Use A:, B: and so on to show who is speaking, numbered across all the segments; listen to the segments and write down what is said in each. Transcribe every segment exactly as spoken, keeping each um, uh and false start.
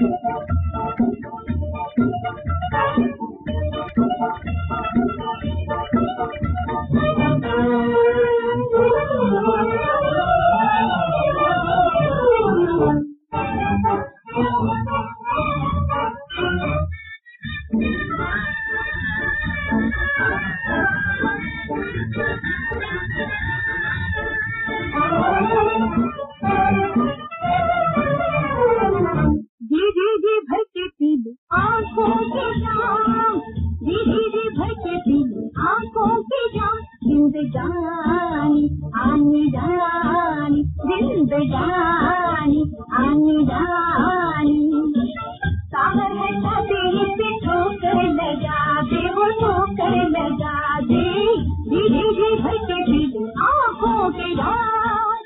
A: जिंदगानी आनी जानी, जिंदगानी आनी जानी, सागर है शादी से ठोकर लगा दे, वो ठोकर लगा दे, धीरे धीरे भर के दिल आँखों के रात।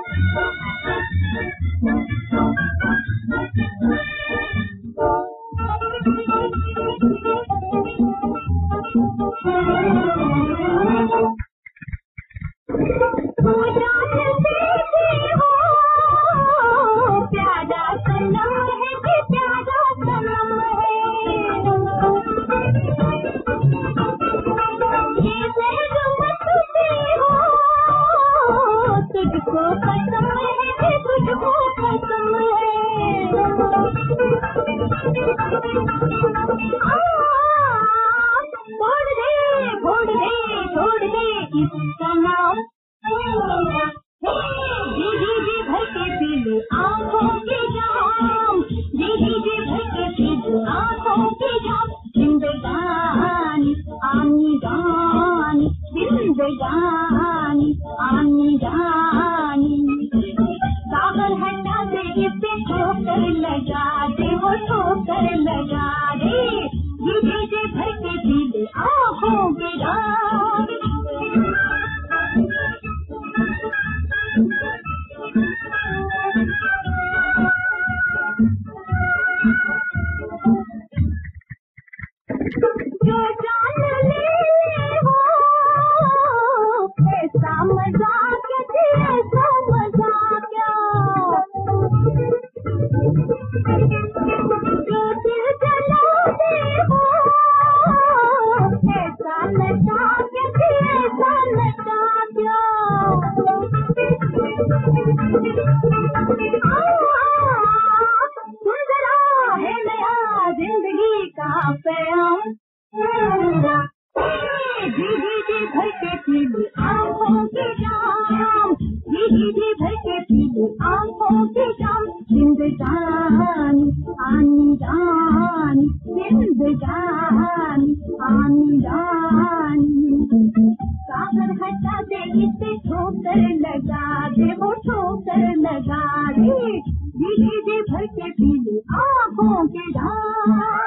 A: जिंदगानी आनी जानी, जिंदगानी आनी जानी, सागर हटा दे इसे ठोकर लगा दे, वो ठोकर लगा दे, धीरे धीरे भर के दिल आँखों के रात। जो जान ले हो ऐसा मजाक, ऐसा मजाक, जो दिल जलाते हो ऐसा मजाक, ऐसा मजाक, सुंदरा है नया जिंदगी का पैगाम, धीरे धीरे भर के पीले आँखों के जाम, धीरे धीरे भर के पीले आँखों के जाम, जिंदगानी आनी जानी, जिंदगानी आनी जानी, सागर हटा दे इसे ठोकर लगा दे, वो ठोकर लगा दे, धीरे धीरे भर के पीले आँखों के जाम।